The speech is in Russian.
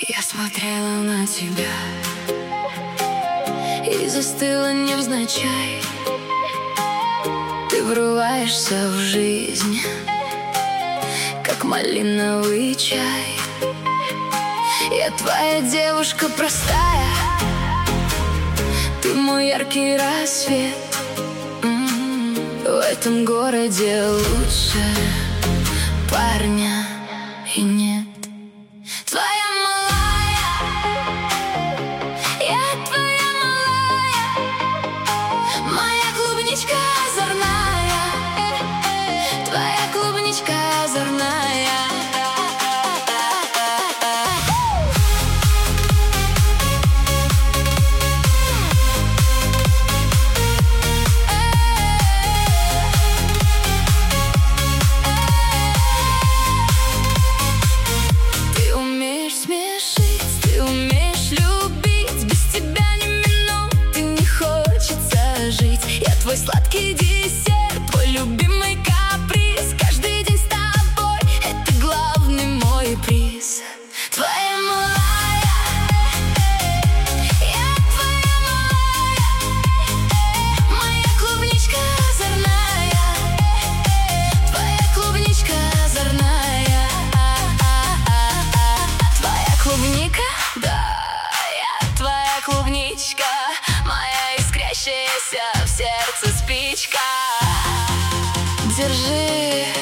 Я смотрела на тебя и застыла невзначай. Ты врываешься в жизнь, как малиновый чай. Я твоя девушка простая, ты мой яркий рассвет. В этом городе лучше парня и нет. Твоя малая, я твоя малая, моя клубничка озорная, твоя клубничка озорная. Твой сладкий десерт, твой любимый каприз. Каждый день с тобой — это главный мой приз. Твоя малая, я твоя малая, моя клубничка озорная, твоя клубничка озорная. Твоя клубника, да, я твоя клубничка, моя искрящаяся в сердце спичка. Держи.